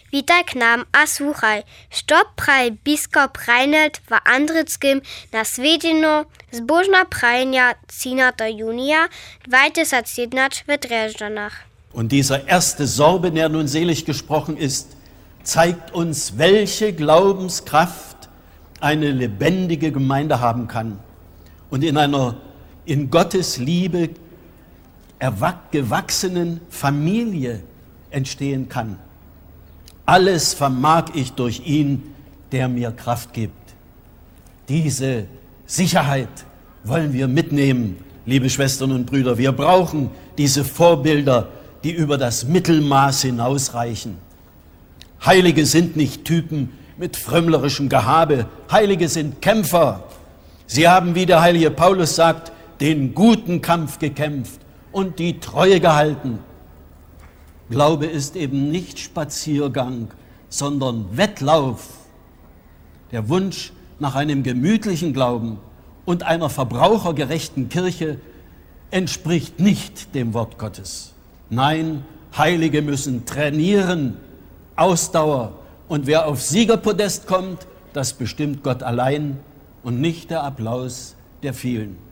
Vita k nám a słuchaj. Što praj biskop Reinhold war Andritskim na svedino zbožna prajnia 10. Junia 2017 w Dresdenach. Und dieser erste Sorben, der nun selig gesprochen ist, zeigt uns, welche Glaubenskraft eine lebendige Gemeinde haben kann und in einer in Gottes Liebe gewachsenen Familie entstehen kann. Alles vermag ich durch ihn, der mir Kraft gibt. Diese Sicherheit wollen wir mitnehmen, liebe Schwestern und Brüder. Wir brauchen diese Vorbilder, die über das Mittelmaß hinausreichen. Heilige sind nicht Typen mit frömmlerischem Gehabe. Heilige sind Kämpfer. Sie haben, wie der heilige Paulus sagt, den guten Kampf gekämpft und die Treue gehalten. Glaube ist eben nicht Spaziergang, sondern Wettlauf. Der Wunsch nach einem gemütlichen Glauben und einer verbrauchergerechten Kirche entspricht nicht dem Wort Gottes. Nein, Heilige müssen trainieren, Ausdauer. Und wer aufs Siegerpodest kommt, das bestimmt Gott allein und nicht der Applaus der vielen.